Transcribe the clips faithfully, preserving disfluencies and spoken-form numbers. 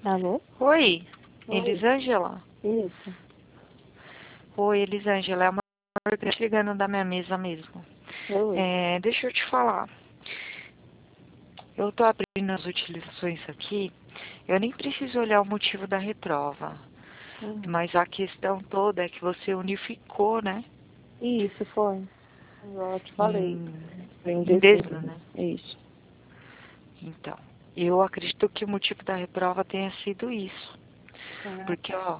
Alô? Oi, Oi. Elisângela? Isso. Oi, Elisângela, é uma te ligando da minha mesa mesmo. Oi. É, deixa eu te falar. Eu tô abrindo as utilizações aqui, eu nem preciso olhar o motivo da reprova, Hum. mas a questão toda é que você unificou, né? Isso, foi. Eu te falei. Em, Foi em em dezembro, dezembro. né? Isso. Então, eu acredito que o motivo da reprova tenha sido isso. Ah, Porque, ó,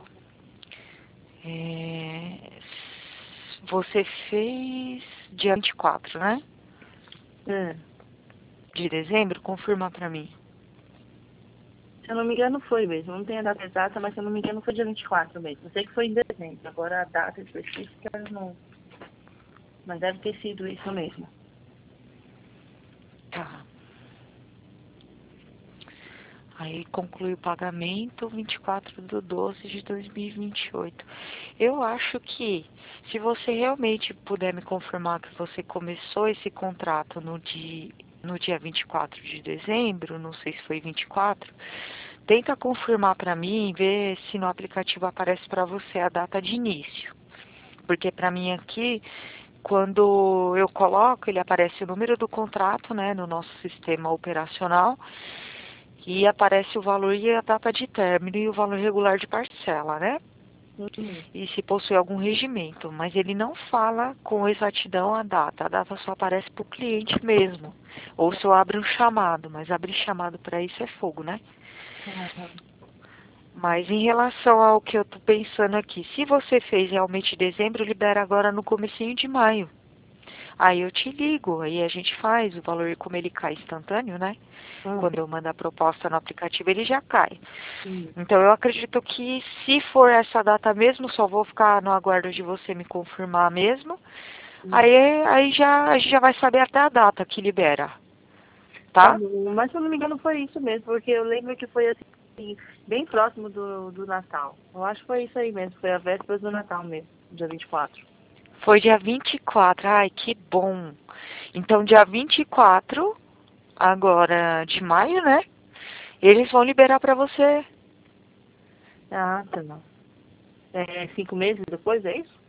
é, você fez dia vinte e quatro, né? é. De dezembro, confirma pra mim. Se eu não me engano, foi mesmo. Não tenho a data exata, mas se eu não me engano, foi dia vinte e quatro mesmo. Eu sei que foi em dezembro. Agora a data específica eu não. Mas deve ter sido isso mesmo. Tá. Aí conclui o pagamento vinte e quatro de doze de dois mil e vinte e oito. Eu acho que, se você realmente puder me confirmar que você começou esse contrato no dia, no dia vinte e quatro de dezembro, não sei se foi vinte e quatro, tenta confirmar para mim e ver se no aplicativo aparece para você a data de início. Porque para mim aqui, quando eu coloco, ele aparece o número do contrato, né, no nosso sistema operacional, e aparece o valor e a data de término e o valor regular de parcela, né? Uhum. E se possui algum regimento, mas ele não fala com exatidão a data. A data só aparece para o cliente mesmo. Ou se eu abro um chamado, mas abrir chamado para isso é fogo, né? Ah, tá. Mas em relação ao que eu tô pensando aqui, se você fez realmente em dezembro, libera agora no comecinho de maio. Aí eu te ligo, aí a gente faz o valor, como ele cai instantâneo, né? Ah, Quando eu mando a proposta no aplicativo, ele já cai. sim. Então eu acredito que se for essa data mesmo, só vou ficar no aguardo de você me confirmar mesmo. Hum. Aí, aí já, a gente já vai saber até a data que libera, Tá tá? bom. Mas se eu não me engano, foi isso mesmo. Porque eu lembro que foi assim, bem próximo do, do Natal. Eu acho que foi isso aí mesmo. Foi a véspera do Natal mesmo. Dia vinte e quatro. Foi dia vinte e quatro. Ai, que bom. Então dia vinte e quatro, agora de maio, né? Eles vão liberar pra você. Ah, tá não. É cinco meses depois, é isso?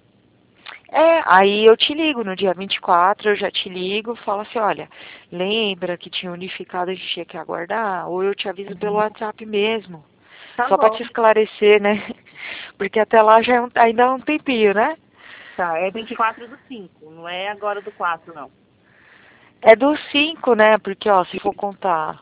É, aí eu te ligo no dia vinte e quatro, eu já te ligo, falo assim, olha, lembra que tinha unificado, a gente tinha que aguardar? Ou eu te aviso pelo WhatsApp mesmo, Tá só pra bom. te esclarecer, né? Porque até lá já é um- ainda é um tempinho, né? Tá, é vinte e quatro do cinco, não é agora do quatro, não. É do cinco, né? Porque, ó, se for contar